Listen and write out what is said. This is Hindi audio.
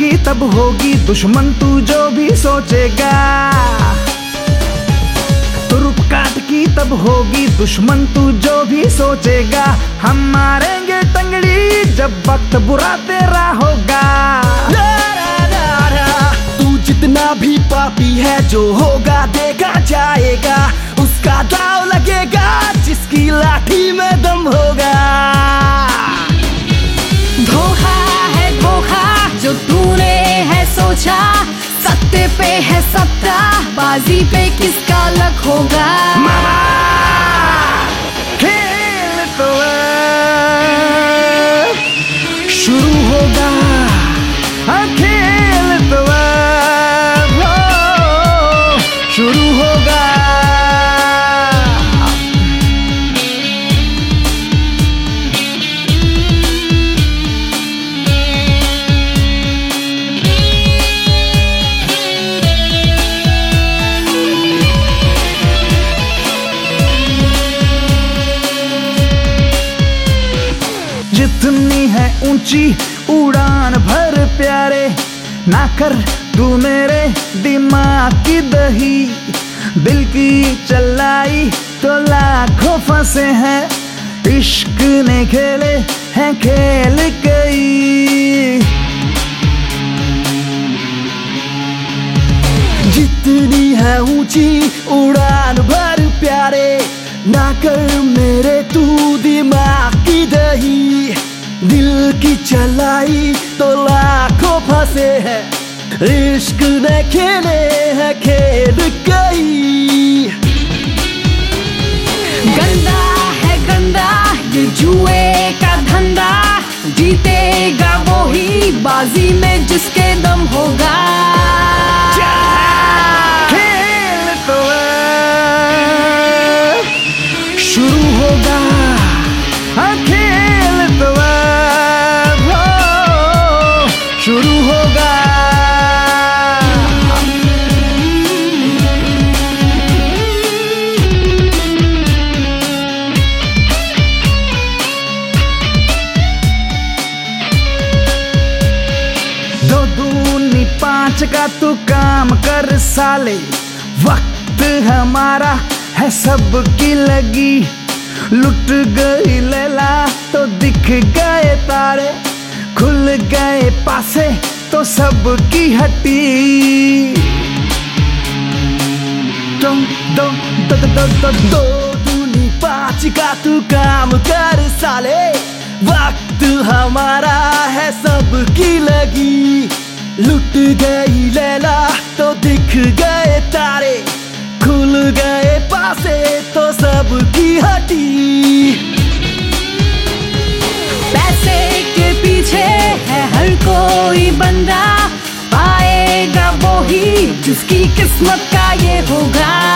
की तब होगी दुश्मन तू जो भी सोचेगा। तुरुप काट की तब होगी दुश्मन तू जो भी सोचेगा। हम मारेंगे टंगड़ी जब वक्त बुरा तेरा होगा। तू जितना भी पापी है जो होगा देखा जाएगा। उसका दाव लगेगा जिसकी लाठी में दम होगा। धोखा है धोखा जो तूने है सोचा। सत्ते पे है सत्ता बाजी पे किसका लक होगा। मामा खेल तो शुरू होगा। खेल तो शुरू होगा। जितनी है ऊंची उड़ान भर प्यारे, ना कर तू मेरे दिमाग की दही। दिल की चलाई तो लाखों फंसे हैं, इश्क ने खेले हैं खेल कई। जितनी है ऊंची उड़ान भर प्यारे, ना कर मेरे तू दिमाग की दही। दिल की चलाई तो लाखों फंसे हैं, इश्क ने खेले हैं खेल कई। गंदा है गंदा ये जुए का धंधा, जीतेगा वो ही बाजी में जिसके दम होगा। खेल तो शुरू होगा। खेल तो शुरू होगा। दो दूनी पांच का तू काम कर साले, वक्त हमारा है सबकी लगी। लुट गई लैला तो दिख गए तारे, खुल गए पासे तो सबकी हटी। दो दूनी पांच का तू काम कर साले, वक्त हमारा है सबकी लगी। लुट गई लैला तो दिख गए तारे, खुल गए पासे तो सबकी हटी। पैसे के पीछे है हर कोई बंदा, पाएगा वो ही जिसकी किस्मत का ये होगा।